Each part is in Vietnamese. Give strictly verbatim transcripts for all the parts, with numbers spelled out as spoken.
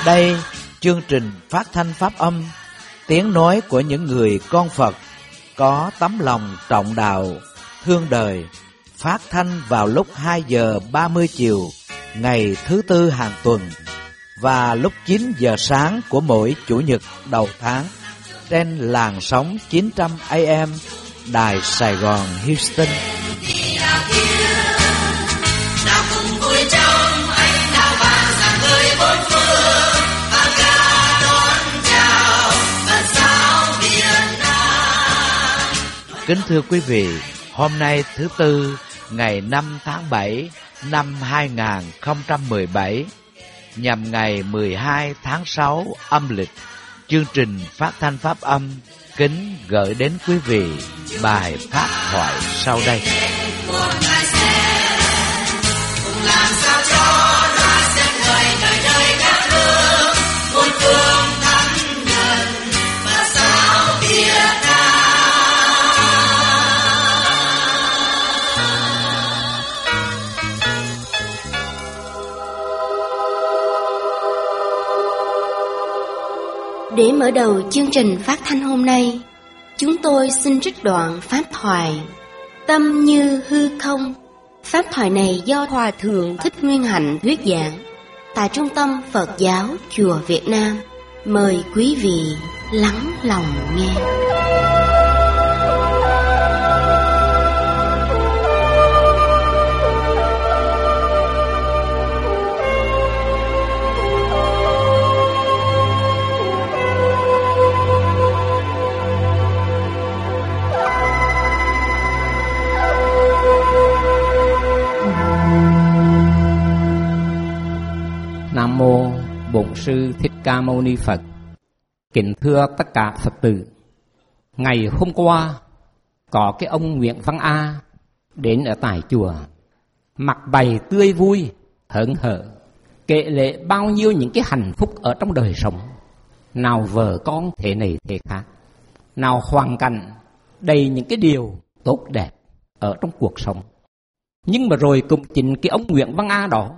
Đây, chương trình phát thanh pháp âm, tiếng nói của những người con Phật có tấm lòng trọng đạo, thương đời, phát thanh vào lúc hai giờ ba mươi chiều ngày thứ tư hàng tuần và lúc chín giờ sáng của mỗi chủ nhật đầu tháng trên làn sóng chín trăm A M Đài Sài Gòn Houston. Kính thưa quý vị, hôm nay thứ Tư, ngày năm tháng bảy năm hai nghìn không trăm mười bảy, nhằm ngày mười hai tháng sáu âm lịch, chương trình phát thanh pháp âm kính gửi đến quý vị bài pháp thoại sau đây. Để mở đầu chương trình phát thanh hôm nay, chúng tôi xin trích đoạn pháp thoại Tâm như hư không. Pháp thoại này do Hòa Thượng Thích Nguyên Hạnh thuyết giảng tại Trung tâm Phật giáo Chùa Việt Nam. Mời quý vị lắng lòng nghe. Nam mô Bổn Sư Thích Ca Mâu Ni Phật. Kính thưa tất cả Phật tử, ngày hôm qua có cái ông Nguyễn Văn A đến ở tại chùa, mặt bày tươi vui, hớn hở, kể lệ bao nhiêu những cái hạnh phúc ở trong đời sống, nào vợ con thế này thế khác, nào hoàn cảnh đầy những cái điều tốt đẹp ở trong cuộc sống. Nhưng mà rồi cũng chính cái ông Nguyễn Văn A đó,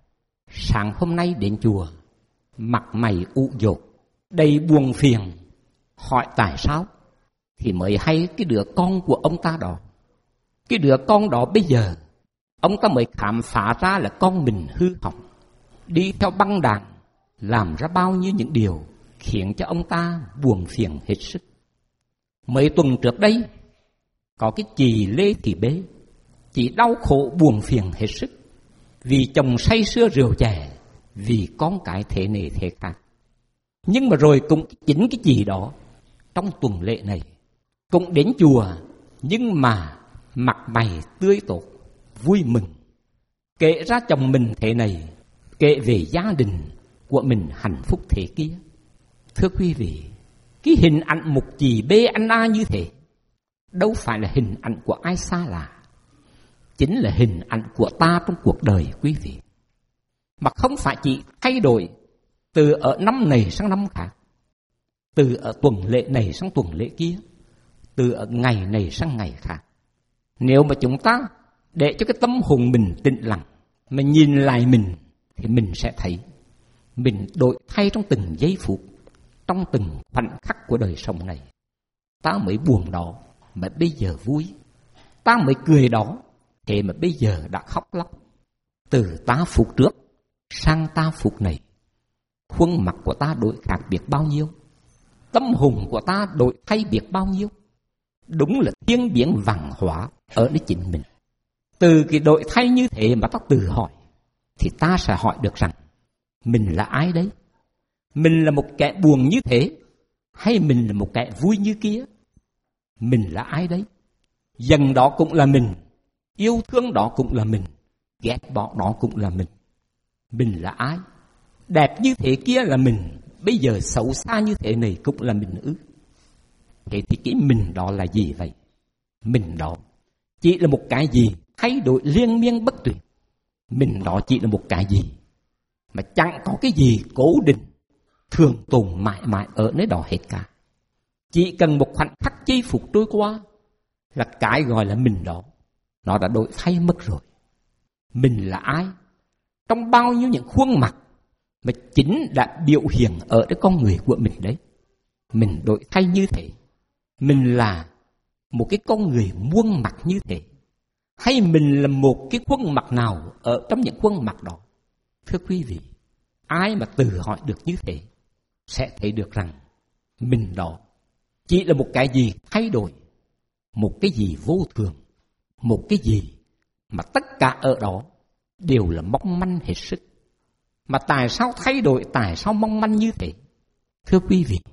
sáng hôm nay đến chùa, mặt mày u dột, đầy buồn phiền, hỏi tại sao, thì mới hay cái đứa con của ông ta đó. Cái đứa con đó bây giờ, ông ta mới khám phá ra là con mình hư hỏng, đi theo băng đảng, làm ra bao nhiêu những điều khiến cho ông ta buồn phiền hết sức. Mấy tuần trước đây, có cái chị Lê Thị Bế, chị đau khổ buồn phiền hết sức, vì chồng say sưa rượu chè, vì con cái thế này thế khác. Nhưng mà rồi cũng chính cái gì đó, trong tuần lễ này, cũng đến chùa, nhưng mà mặt mày tươi tốt, vui mừng, kể ra chồng mình thế này, kể về gia đình của mình hạnh phúc thế kia. Thưa quý vị, cái hình ảnh một chị bê anh A như thế, đâu phải là hình ảnh của ai xa lạ, chính là hình ảnh của ta trong cuộc đời quý vị. Mà không phải chỉ thay đổi từ ở năm này sang năm khác, từ ở tuần lễ này sang tuần lễ kia, từ ở ngày này sang ngày khác. Nếu mà chúng ta để cho cái tâm hồn mình tĩnh lặng, mà nhìn lại mình, thì mình sẽ thấy mình đổi thay trong từng giây phút, trong từng khoảnh khắc của đời sống này. Ta mới buồn đó mà bây giờ vui, ta mới cười đó thế mà bây giờ đã khóc lóc. Từ ta phút trước sang ta phút này, khuôn mặt của ta đổi khác biệt bao nhiêu, tâm hồn của ta đổi thay biệt bao nhiêu. Đúng là thiên biến văn hóa ở nơi chính mình. Từ cái đổi thay như thế mà ta tự hỏi, thì ta sẽ hỏi được rằng mình là ai đấy? Mình là một kẻ buồn như thế, hay mình là một kẻ vui như kia? Mình là ai đấy? Dần đó cũng là mình, yêu thương đó cũng là mình, ghét bỏ đó cũng là mình. Mình là ai? Đẹp như thế kia là mình, bây giờ xấu xa như thế này cũng là mình ư? Thế thì cái mình đó là gì vậy? Mình đó chỉ là một cái gì thay đổi liên miên bất tuyệt. Mình đó chỉ là một cái gì mà chẳng có cái gì cố định, thường tồn mãi mãi ở nơi đó hết cả. Chỉ cần một khoảnh khắc giây phút trôi qua là cái gọi là mình đó nó đã đổi thay mất rồi. Mình là ai? Trong bao nhiêu những khuôn mặt, mà chính đã biểu hiện ở cái con người của mình đấy. Mình đổi thay như thế, mình là một cái con người muôn mặt như thế, hay mình là một cái khuôn mặt nào ở trong những khuôn mặt đó. Thưa quý vị, ai mà tự hỏi được như thế sẽ thấy được rằng mình đó chỉ là một cái gì thay đổi, một cái gì vô thường, một cái gì mà tất cả ở đó đều là mong manh hết sức. Mà tại sao thay đổi, tại sao mong manh như thế? Thưa quý vị,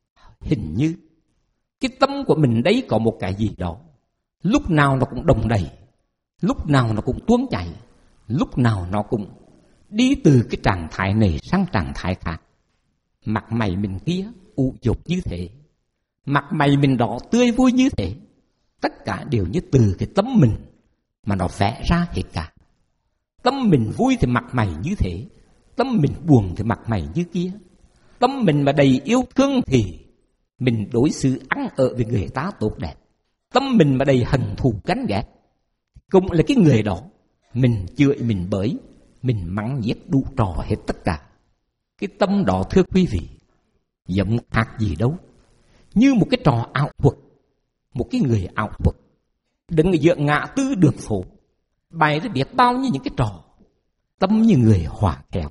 hình như cái tâm của mình đấy có một cái gì đó, lúc nào nó cũng đồng đầy, lúc nào nó cũng tuôn chảy, lúc nào nó cũng đi từ cái trạng thái này sang trạng thái khác. Mặt mày mình kia ụ dục như thế, mặt mày mình đó tươi vui như thế, tất cả đều như từ cái tâm mình mà nó vẽ ra hết cả. Tâm mình vui thì mặt mày như thế, tâm mình buồn thì mặt mày như kia. Tâm mình mà đầy yêu thương thì mình đối xử ăn ở với người ta tốt đẹp. Tâm mình mà đầy hận thù ganh ghét, cũng là cái người đó mình chửi, mình bới, mình mắng nhiếc đủ trò hết tất cả. Cái tâm đó, thưa quý vị, giống khác gì đâu, như một cái trò ảo thuật. Một cái người ảo thuật đứng ở giữa ngã tư đường phố, bày ra biết bao nhiêu những cái trò. Tâm như người hỏa khéo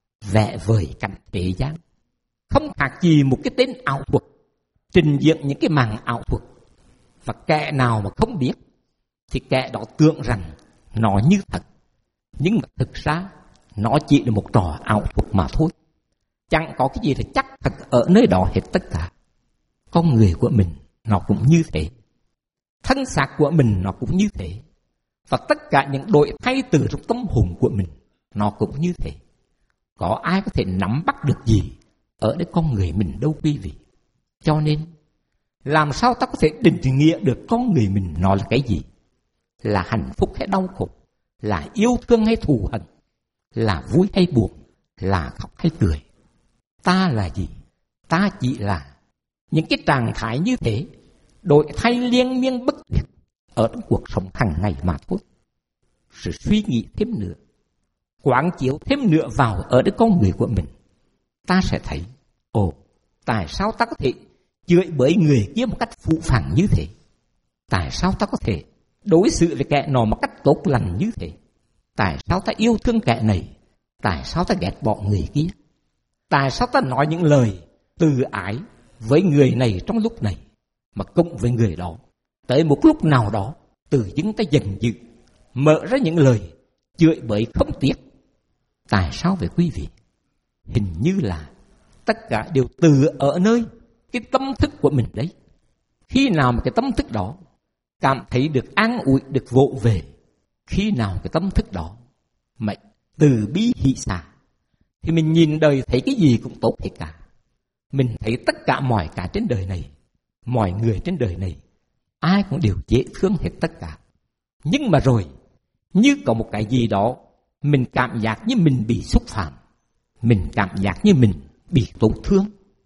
vẽ vời cảnh thế gian, không khác gì một cái tên ảo thuật trình diễn những cái màn ảo thuật. Và kẻ nào mà không biết thì kẻ đó tưởng rằng nó như thật, nhưng mà thực ra nó chỉ là một trò ảo thuật mà thôi. Chẳng có cái gì là chắc thật ở nơi đó hết tất cả. Con người của mình nó cũng như thế, thân xác của mình nó cũng như thế, và tất cả những đổi thay từ trong tâm hồn của mình nó cũng như thế. Có ai có thể nắm bắt được gì ở đây con người mình đâu quý vị. Cho nên làm sao ta có thể định nghĩa được con người mình nó là cái gì? Là hạnh phúc hay đau khổ? Là yêu thương hay thù hận? Là vui hay buồn? Là khóc hay cười? Ta là gì? Ta chỉ là những cái trạng thái như thế, đổi thay liên miên bất tuyệt ở trong cuộc sống hàng ngày mà thôi. Sự suy nghĩ thêm nữa, quán chiếu thêm nữa vào ở đây con người của mình, ta sẽ thấy, ồ, tại sao ta có thể chửi bới người kia một cách phũ phàng như thế? Tại sao ta có thể đối xử với kẻ nọ một cách tốt lành như thế? Tại sao ta yêu thương kẻ này? Tại sao ta ghét bỏ người kia? Tại sao ta nói những lời từ ái với người này trong lúc này, mà cùng với người đó tới một lúc nào đó tự dưng ta giận dữ mở ra những lời chửi bới không tiếc? Tại sao vậy quý vị? Hình như là tất cả đều từ ở nơi cái tâm thức của mình đấy. Khi nào mà cái tâm thức đó cảm thấy được an ủi, được vỗ về, khi nào cái tâm thức đó mà từ bi hỷ xả, thì mình nhìn đời thấy cái gì cũng tốt hết cả. Mình thấy tất cả mọi cả trên đời này, mọi người trên đời này, ai cũng đều dễ thương hết tất cả. Nhưng mà rồi, như có một cái gì đó, mình cảm giác như mình bị xúc phạm, mình cảm giác như mình bị tổn thương.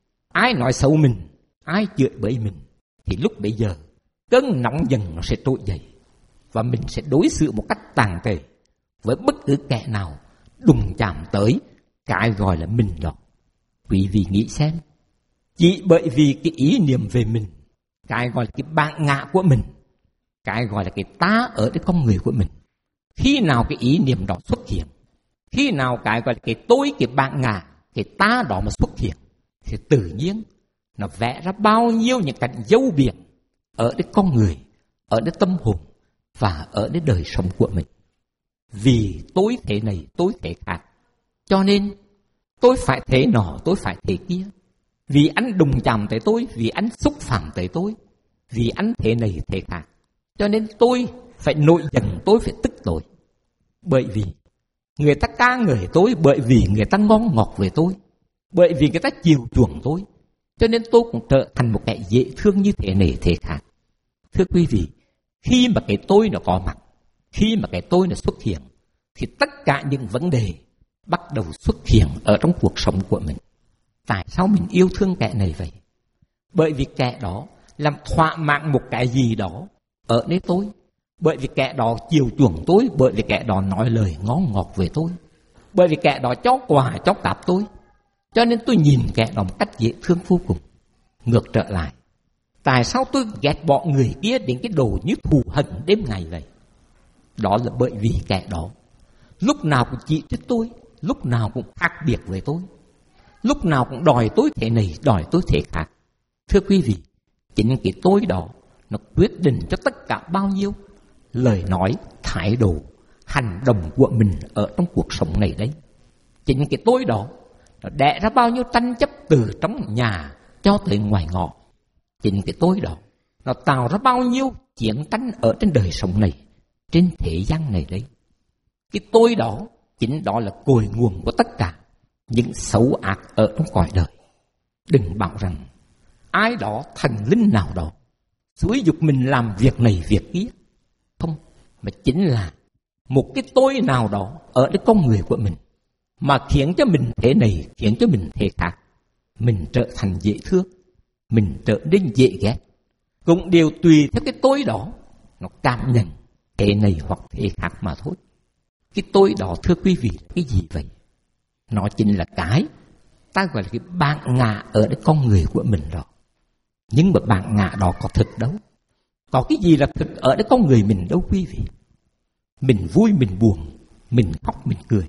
Ai nói xấu mình, ai chửi bới mình, thì lúc bấy giờ cơn nóng dần nó sẽ trỗi dậy, và mình sẽ đối xử một cách tàn tệ với bất cứ kẻ nào đụng chạm tới cái gọi là mình đó. Quý vị nghĩ xem, chỉ bởi vì cái ý niệm về mình, cái gọi là cái bản ngã của mình, cái gọi là cái ta ở cái con người của mình, khi nào cái ý niệm đó xuất hiện, khi nào cái gọi là cái tôi, cái bản ngã, cái ta đó mà xuất hiện, thì tự nhiên nó vẽ ra bao nhiêu những cảnh dấu biển ở cái con người, ở cái tâm hồn và ở cái đời sống của mình. Vì tôi thế này, tôi thế khác, cho nên tôi phải thế nọ, tôi phải thế kia. Vì anh đụng chạm tới tôi, vì anh xúc phạm tới tôi, vì anh thế này thế khác, cho nên tôi phải nổi giận, tôi phải tức tối. Bởi vì người ta ca ngợi tôi, bởi vì người ta ngon ngọt về tôi, bởi vì người ta chiều chuộng tôi, cho nên tôi cũng trở thành một kẻ dễ thương như thế này thế khác. Thưa quý vị, khi mà cái tôi nó có mặt, khi mà cái tôi nó xuất hiện, thì tất cả những vấn đề bắt đầu xuất hiện ở trong cuộc sống của mình. Tại sao mình yêu thương kẻ này vậy? Bởi vì kẻ đó làm thỏa mãn một cái gì đó ở nơi tôi, bởi vì kẻ đó chiều chuộng tôi, bởi vì kẻ đó nói lời ngon ngọt về tôi. Bởi vì kẻ đó cho quà cho cáp tôi, cho nên tôi nhìn kẻ đó một cách dễ thương vô cùng. Ngược trở lại, tại sao tôi ghét bỏ người kia đến cái độ như thù hận đêm ngày vậy? Đó là bởi vì kẻ đó lúc nào cũng chỉ trích tôi, lúc nào cũng khác biệt với tôi, lúc nào cũng đòi tôi thế này, đòi tôi thế khác. Thưa quý vị, chính cái tôi đó nó quyết định cho tất cả bao nhiêu lời nói, thái độ, hành động của mình ở trong cuộc sống này đấy. Chính cái tôi đó nó đẻ ra bao nhiêu tranh chấp từ trong nhà cho tới ngoài ngõ. Chính cái tôi đó nó tạo ra bao nhiêu chiến tranh ở trên đời sống này, trên thế gian này đấy. Cái tôi đó chính đó là cội nguồn của tất cả những xấu ác ở trong cõi đời. Đừng bảo rằng ai đó, thần linh nào đó xúi giục mình làm việc này việc kia. Không, mà chính là một cái tôi nào đó ở cái con người của mình mà khiến cho mình thế này, khiến cho mình thế khác. Mình trở thành dễ thương, mình trở nên dễ ghét, cũng đều tùy theo cái tôi đó nó cảm nhận thế này hoặc thế khác mà thôi. Cái tôi đó, thưa quý vị, cái gì vậy? Nó chính là cái ta gọi là cái bản ngã ở cái con người của mình đó. Nhưng mà bản ngã đó có thực đâu. Có cái gì là thực ở cái con người mình đâu quý vị. Mình vui, mình buồn, mình khóc, mình cười.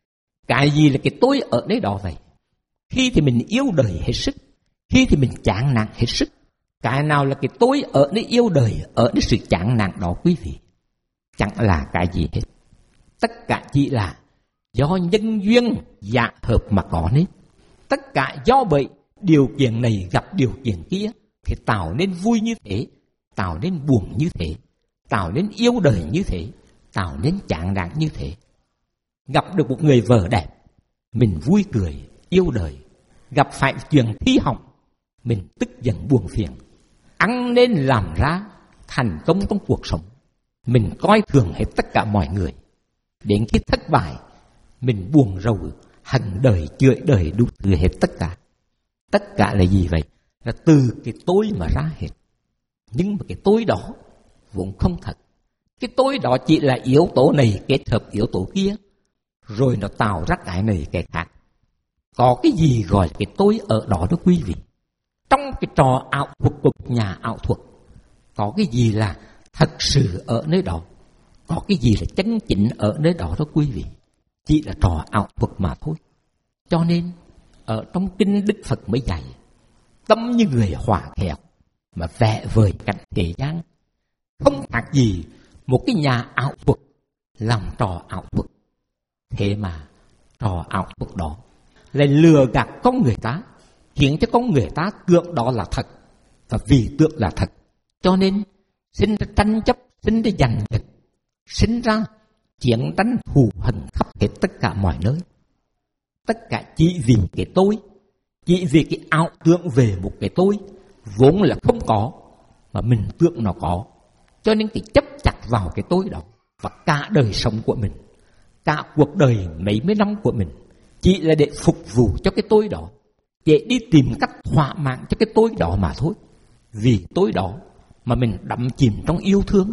Cái gì là cái tôi ở đấy đó vậy? Khi thì mình yêu đời hết sức, khi thì mình chán nản hết sức. Cái nào là cái tôi ở nơi yêu đời, ở nơi sự chán nản đó quý vị? Chẳng là cái gì hết. Tất cả chỉ là do nhân duyên dạ hợp mà có nên. Tất cả do vậy điều kiện này gặp điều kiện kia thì tạo nên vui như thế, tạo nên buồn như thế, tạo nên yêu đời như thế, tạo nên chán nản như thế. Gặp được một người vợ đẹp, mình vui cười, yêu đời. Gặp phải chuyện thi hỏng, mình tức giận buồn phiền. Ăn nên làm ra thành công trong cuộc sống, mình coi thường hết tất cả mọi người. Đến khi thất bại, mình buồn rầu, hận đời, chửi đời, đủ thứ hết tất cả. Tất cả là gì vậy? Là từ cái tôi mà ra hết. Nhưng mà cái tôi đó vốn không thật. Cái tôi đó chỉ là yếu tố này kết hợp yếu tố kia, rồi nó tạo ra cái này cái khác. Có cái gì gọi là cái tôi ở đó đó quý vị? Trong cái trò ảo thuật của nhà ảo thuật, có cái gì là thật sự ở nơi đó? Có cái gì là chân chính ở nơi đó đó quý vị? Chỉ là trò ảo thuật mà thôi. Cho nên ở trong kinh Đức Phật mới dạy, tâm như người hỏa khéo mà vẽ vời cảnh thế gian, không khác gì một cái nhà ảo thuật làm trò ảo thuật. Thế mà trò ảo thuật đó lại lừa gạt con người ta, khiến cho con người ta tưởng đó là thật. Và vì tưởng là thật, cho nên sinh ra tranh chấp, sinh ra giành giật, sinh ra chiến tranh thù hận khắp hết tất cả mọi nơi. Tất cả chỉ vì cái tôi, chỉ vì cái ảo tưởng về một cái tôi vốn là không có, mà mình tưởng nó có. Cho nên cái chấp chặt vào cái tôi đó, và cả đời sống của mình, cả cuộc đời mấy mươi năm của mình chỉ là để phục vụ cho cái tôi đó, để đi tìm cách thỏa mãn cho cái tôi đó mà thôi. Vì tôi đó mà mình đắm chìm trong yêu thương,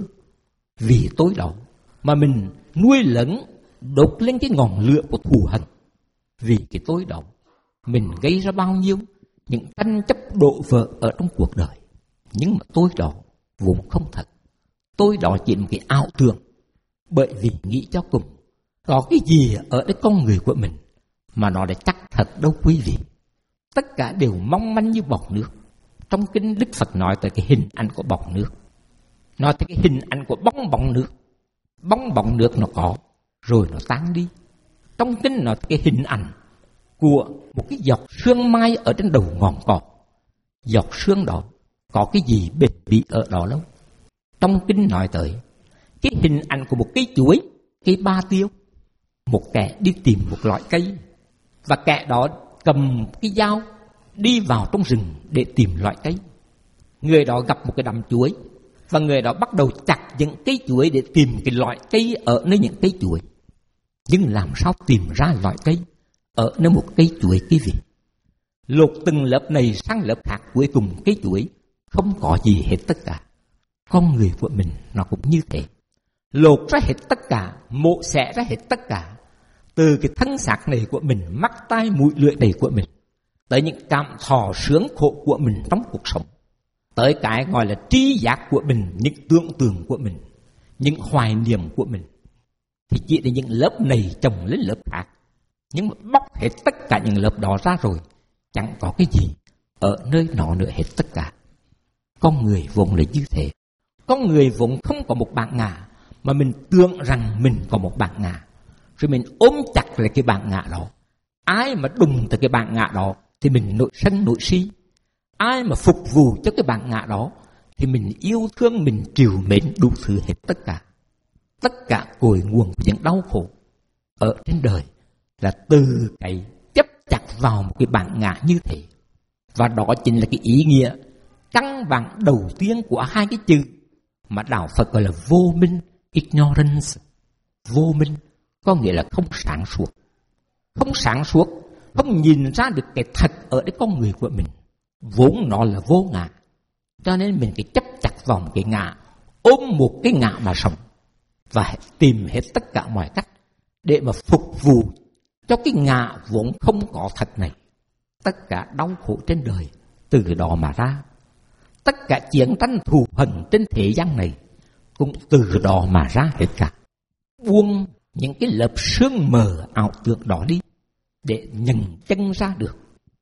vì tôi đó mà mình nuôi lẫn đốt lên cái ngọn lửa của thù hận. Vì cái tôi đó mình gây ra bao nhiêu những tranh chấp đổ vỡ ở trong cuộc đời. Nhưng mà tôi đó vốn không thật. Tôi đó chỉ một cái ảo tưởng. Bởi vì nghĩ cho cùng, có cái gì ở cái con người của mình mà nó đã chắc thật đâu quý vị. Tất cả đều mong manh như bọt nước. Trong kinh Đức Phật nói tới cái hình ảnh của bọt nước, nói tới cái hình ảnh của bong bóng nước. Bong bóng nước nó có, rồi nó tan đi. Trong kinh nói tới cái hình ảnh của một cái giọt sương mai ở trên đầu ngọn cỏ. Giọt sương đó có cái gì bền bỉ ở đó đâu. Trong kinh nói tới cái hình ảnh của một cây chuối, cây ba tiêu. Một kẻ đi tìm một loại cây, và kẻ đó cầm cái dao đi vào trong rừng để tìm loại cây. Người đó gặp một cái đầm chuối, và người đó bắt đầu chặt những cây chuối để tìm cái loại cây ở nơi những cây chuối. Nhưng làm sao tìm ra loại cây ở nơi một cây chuối quý vị? Lột từng lớp này sang lớp khác, cuối cùng cây chuối không có gì hết tất cả. Con người của mình nó cũng như thế. Lột ra hết tất cả, mổ xẻ ra hết tất cả, từ cái thân xác này của mình, mắt tai mũi lưỡi này của mình, tới những cảm thọ sướng khổ của mình trong cuộc sống, tới cái gọi là tri giác của mình, những tưởng tượng của mình, những hoài niệm của mình, thì chỉ là những lớp này chồng lên lớp khác. Nhưng mà bóc hết tất cả những lớp đó ra rồi, chẳng có cái gì ở nơi nọ nữa hết tất cả. Con người vốn là như thế. Con người vốn không có một bản ngã, mà mình tưởng rằng mình có một bản ngã, rồi mình ôm chặt lại cái bản ngã đó. Ai mà đụng tới cái bản ngã đó thì mình nổi sân nổi si. Ai mà phục vụ cho cái bản ngã đó thì mình yêu thương, mình trìu mến đủ thứ hết tất cả. Tất cả cội nguồn của những đau khổ ở trên đời là từ cái chấp chặt vào một cái bản ngã như thế. Và đó chính là cái ý nghĩa căn bản đầu tiên của hai cái chữ mà đạo Phật gọi là vô minh, ignorance. Vô minh có nghĩa là không sáng suốt. Không sáng suốt, không nhìn ra được cái thật ở cái con người của mình. Vốn nó là vô ngã, cho nên mình phải chấp chặt vào một cái ngã, ôm một cái ngã mà sống, và tìm hết tất cả mọi cách để mà phục vụ cho cái ngã vốn không có thật này. Tất cả đau khổ trên đời từ đó mà ra. Tất cả chiến tranh thù hận trên thế gian này cũng từ đó mà ra hết cả. Buông những cái lớp sương mờ ảo tưởng đó đi, để nhận chân ra được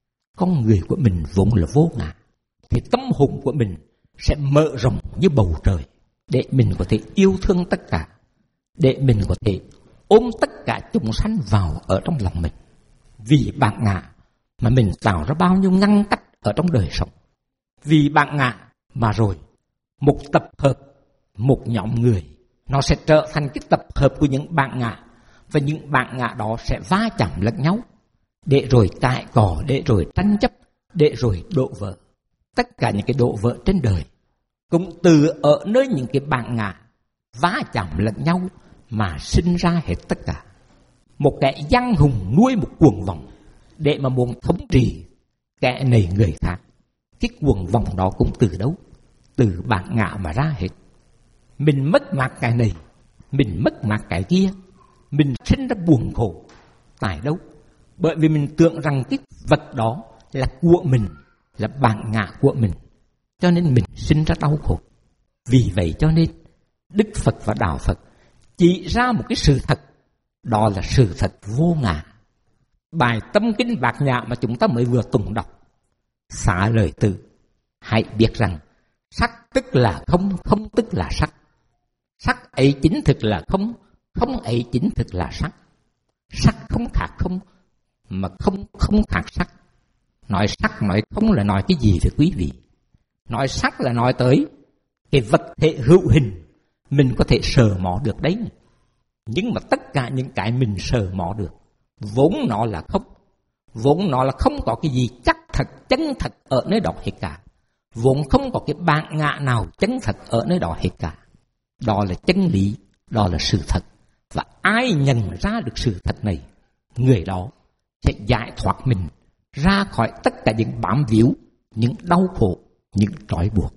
con người của mình vốn là vô ngã, thì tâm hồn của mình sẽ mở rộng như bầu trời, để mình có thể yêu thương tất cả, để mình có thể ôm tất cả chúng sanh vào ở trong lòng mình. Vì bản ngã mà mình tạo ra bao nhiêu ngăn cách ở trong đời sống. Vì bản ngã mà rồi một tập hợp, một nhóm người, nó sẽ trở thành cái tập hợp của những bản ngã, và những bản ngã đó sẽ va chạm lẫn nhau, để rồi cãi cỏ, để rồi tranh chấp, để rồi đổ vỡ. Tất cả những cái đổ vỡ trên đời cũng từ ở nơi những cái bản ngã va chạm lẫn nhau mà sinh ra hết tất cả. Một kẻ giang hùng nuôi một cuồng vọng để mà muốn thống trị kẻ này người khác. Cái cuồng vọng đó cũng từ đâu? Từ bản ngã mà ra hết. Mình mất mát cái này, mình mất mát cái kia, mình sinh ra buồn khổ. Tại đâu? Bởi vì mình tưởng rằng cái vật đó là của mình, là bản ngã của mình, cho nên mình sinh ra đau khổ. Vì vậy cho nên Đức Phật và Đạo Phật chỉ ra một cái sự thật, đó là sự thật vô ngã. Bài Tâm Kinh Bát Nhã mà chúng ta mới vừa tụng đọc xả lời từ: hãy biết rằng sắc tức là không, không tức là sắc. Sắc ấy chính thực là không, không ấy chính thực là sắc. Sắc không khác không, mà không không khác sắc. Nói sắc nói không là nói cái gì thưa quý vị? Nói sắc là nói tới cái vật thể hữu hình mình có thể sờ mó được đấy. Nhưng mà tất cả những cái mình sờ mó được vốn nó là không. Vốn nó là không có cái gì chắc thật, chân thật ở nơi đó hết cả. Vốn không có cái bản ngã nào chân thật ở nơi đó hết cả. Đó là chân lý, đó là sự thật. Và ai nhận ra được sự thật này, người đó sẽ giải thoát mình ra khỏi tất cả những bám víu, những đau khổ, những trói buộc.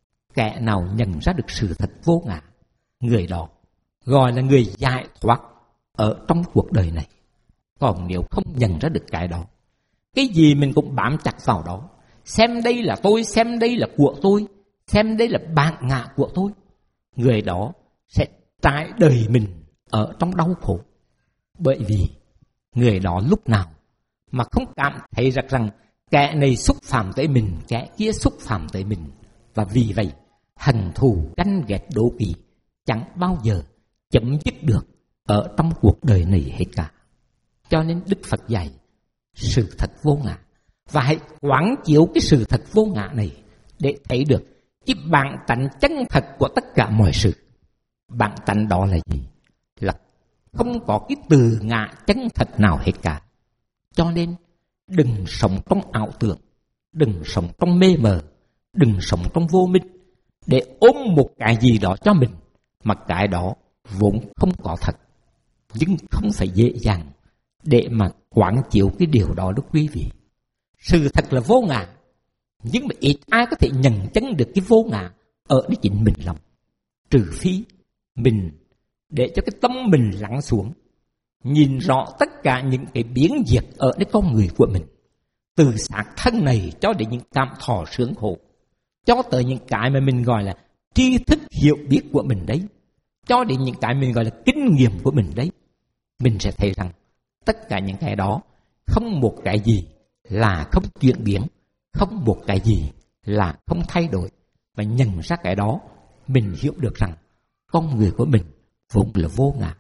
Kẻ nào nhận ra được sự thật vô ngã, người đó gọi là người giải thoát ở trong cuộc đời này. Còn nếu không nhận ra được cái đó, cái gì mình cũng bám chặt vào đó, xem đây là tôi, xem đây là của tôi, xem đây là bản ngã của tôi, người đó sẽ trải đời mình ở trong đau khổ. Bởi vì người đó lúc nào mà không cảm thấy rằng, rằng kẻ này xúc phạm tới mình, kẻ kia xúc phạm tới mình, và vì vậy hận thù ganh ghét đố kỵ chẳng bao giờ chấm dứt được ở trong cuộc đời này hết cả. Cho nên Đức Phật dạy sự thật vô ngã, và hãy quán chiếu cái sự thật vô ngã này để thấy được cái bản tánh chân thật của tất cả mọi sự. Bản tánh đó là gì? Là không có cái từ ngã chân thật nào hết cả. Cho nên đừng sống trong ảo tưởng, đừng sống trong mê mờ, đừng sống trong vô minh, để ôm một cái gì đó cho mình mà cái đó vốn không có thật. Nhưng không phải dễ dàng để mà quán chiếu cái điều đó đó quý vị. Sự thật là vô ngã, nhưng mà ít ai có thể nhận chân được cái vô ngã ở đấy chính mình lòng. Trừ phi mình để cho cái tâm mình lắng xuống, nhìn rõ tất cả những cái biến diệt ởในcon người của mình, từ xác thân này cho đến những cảm thọ sướng khổ, cho tới những cái mà mình gọi là tri thức hiểu biết của mình đấy, cho đến những cái mình gọi là kinh nghiệm của mình đấy. Mình sẽ thấy rằng tất cả những cái đó không một cái gì là không chuyển biến, không một cái gì là không thay đổi. Và nhận ra cái đó, mình hiểu được rằng con người của mình vốn là vô ngã.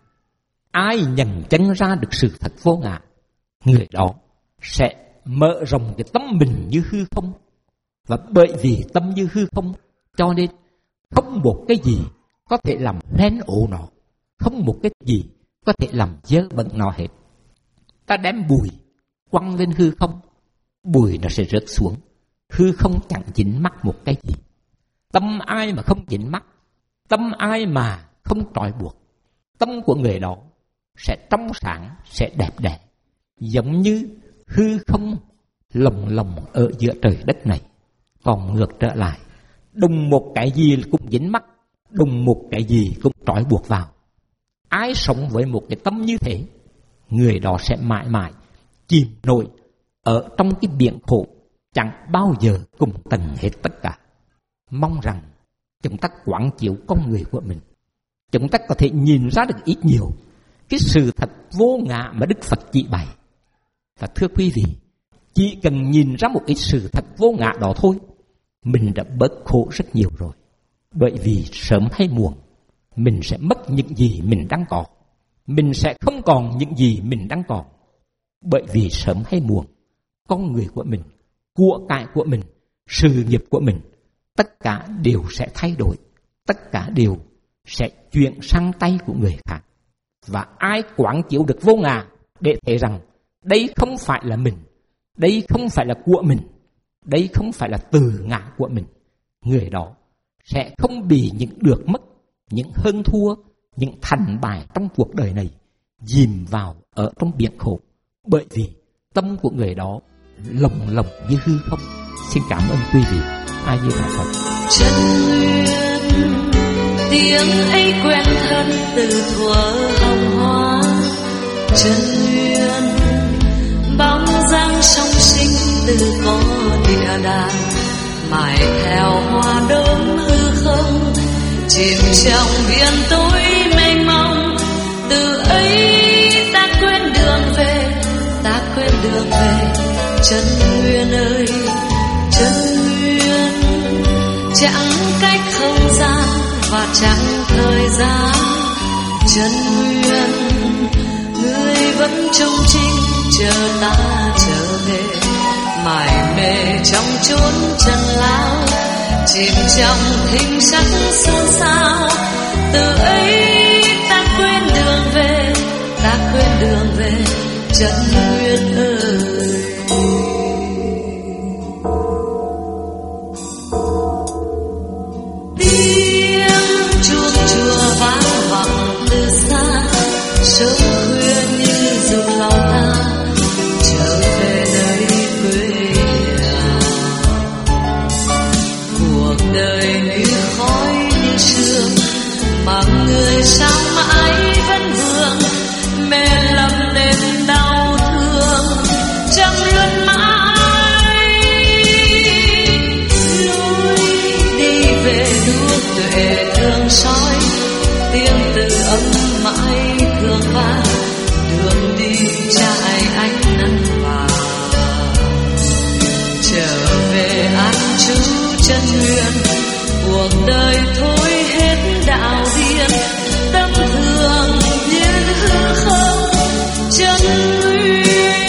Ai nhận chân ra được sự thật vô ngã, người đó sẽ mở rộng cái tâm mình như hư không. Và bởi vì tâm như hư không, cho nên không một cái gì có thể làm hoen ố nó, không một cái gì có thể làm dơ bẩn nó hết. Ta đem bụi quăng lên hư không, bụi nó sẽ rớt xuống, hư không chẳng dính mắc một cái gì. Tâm ai mà không dính mắc, tâm ai mà không trói buộc, tâm của người đó sẽ trong sáng, sẽ đẹp đẽ, giống như hư không lồng lồng ở giữa trời đất này. Còn ngược trở lại, đùng một cái gì cũng dính mắc, đùng một cái gì cũng trói buộc vào. Ai sống với một cái tâm như thế, người đó sẽ mãi mãi chìm nổi ở trong cái biển khổ, chẳng bao giờ cùng tận hết tất cả. Mong rằng chúng ta quán chiếu con người của mình, chúng ta có thể nhìn ra được ít nhiều cái sự thật vô ngã mà Đức Phật chỉ bày. Và thưa quý vị, chỉ cần nhìn ra một cái sự thật vô ngã đó thôi, mình đã bớt khổ rất nhiều rồi. Bởi vì sớm hay muộn, mình sẽ mất những gì mình đang có, mình sẽ không còn những gì mình đang còn. Bởi vì sớm hay muộn, con người của mình, của cải của mình, sự nghiệp của mình, tất cả đều sẽ thay đổi, tất cả đều sẽ chuyển sang tay của người khác. Và ai quán chiếu được vô ngã để thấy rằng đây không phải là mình, đây không phải là của mình, đây không phải là từ ngã của mình, người đó sẽ không bị những được mất, những hơn thua, những thành bại trong cuộc đời này dìm vào ở trong biển khổ. Bởi vì tâm của người đó lồng lồng như hư không. Xin cảm ơn quý vị. A Di Đà Phật. Chân nguyên tiếng ấy quen thân từ thuở hồng hoa. Chân nguyên bóng dáng song sinh từ có địa đàng, mãi theo hoa đốm hư không, chìm trong biển tối mênh mông. Từ ấy ta quên đường về, ta quên đường về. Chân nguyên ơi, chân nguyên chẳng cách không gian và chẳng thời gian. Chân nguyên người vẫn trông trinh chờ ta trở về, mải mê trong chốn trần lao, chìm trong hình sắc xôn xao. Từ ấy ta quên đường về, ta quên đường về. Chân nguyên ơi, tiếng chuông chùa vang vọng từ xa, sớm khuya như dục lòng ta trở về nơi quê nhà. Cuộc đời như khói như sương, mà người sao mãi vẫn vương, mê lầm nên đau thương chẳng luôn mãi. Lối đi về đuốc tuệ thương soi, tiếng từ âm mãi thương vang, đường đi trải ánh nắng vàng. Trở về an trú chân nguyên, cuộc đời thôi hết đạo điên. Tâm thương như hư không, chân nguyên.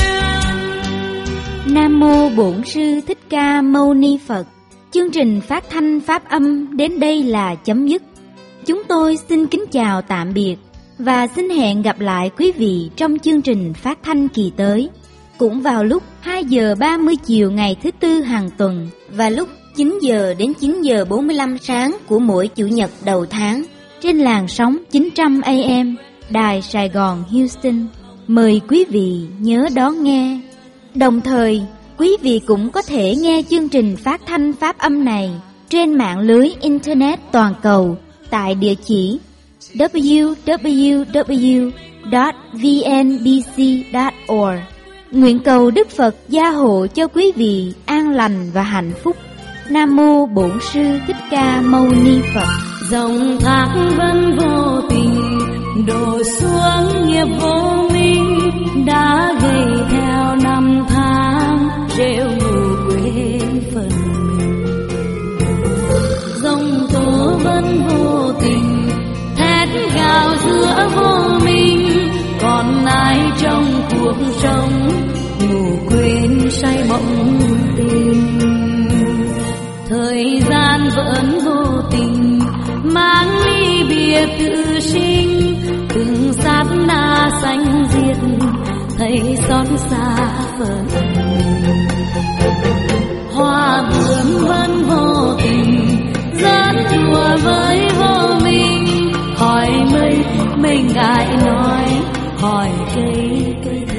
Nam mô Bổn Sư Thích Ca Mâu Ni Phật. Chương trình phát thanh pháp âm đến đây là chấm dứt. Chúng tôi xin kính chào tạm biệt và xin hẹn gặp lại quý vị trong chương trình phát thanh kỳ tới, cũng vào lúc hai giờ ba mươi chiều ngày thứ Tư hàng tuần và lúc chín giờ đến chín giờ bốn mươi lăm sáng của mỗi Chủ nhật đầu tháng trên làn sóng chín trăm A M Đài Sài Gòn Houston. Mời quý vị nhớ đón nghe. Đồng thời, quý vị cũng có thể nghe chương trình phát thanh pháp âm này trên mạng lưới Internet toàn cầu tại địa chỉ w w w chấm vê en bê xê chấm org. Nguyện cầu Đức Phật gia hộ cho quý vị an lành và hạnh phúc. Nam mô Bổn Sư Thích Ca Mâu Ni Phật. Dòng thác vẫn vô tình đổ xuống nghiệp vô minh, đã gây theo năm tháng rêu ngủ quên phần mình. Dòng tố vẫn vô tình thét gào giữa vô minh, còn ai trong cuộc sống ngủ quên say bóng tình. Thời gian vẫn vô tình mang ly biệt tự sinh, từng sát na sanh diệt thấy xót xa phần mình. Hoa bướm vẫn vô tình dẫn đùa với vô minh, hỏi mây mình ngại nói, hỏi cây cây